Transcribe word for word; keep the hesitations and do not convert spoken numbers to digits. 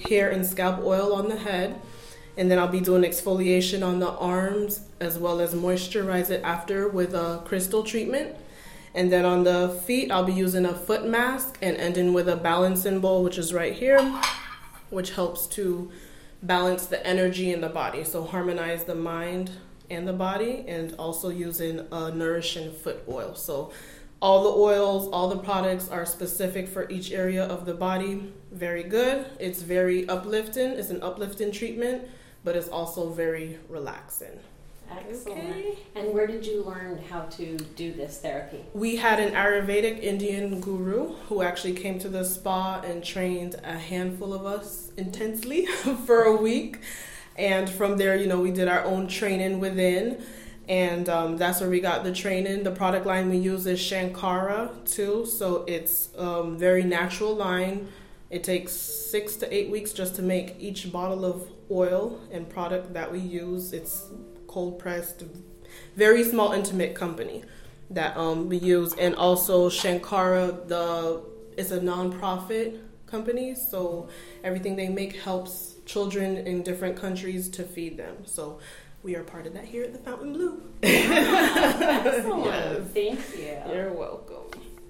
hair and scalp oil on the head. And then I'll be doing exfoliation on the arms as well as moisturize it after with a crystal treatment. And then on the feet, I'll be using a foot mask and ending with a balancing bowl, which is right here, which helps to balance the energy in the body. So harmonize the mind and the body, and also using a nourishing foot oil. So all the oils, all the products are specific for each area of the body. Very good. It's very uplifting. It's an uplifting treatment, but it's also very relaxing. Excellent. Okay. And where did you learn how to do this therapy? We had an Ayurvedic Indian guru who actually came to the spa and trained a handful of us intensely for a week. And from there, you know, we did our own training within. And um, that's where we got the training. The product line we use is Shankara too. So it's um, very natural line. It takes six to eight weeks just to make each bottle of oil and product that we use. It's cold pressed, very small, intimate company that um, we use. And also Shankara, the it's a non-profit company, so everything they make helps children in different countries to feed them. So we are part of that here at the Fountain Blue. Excellent. Yes. Thank you. You're welcome.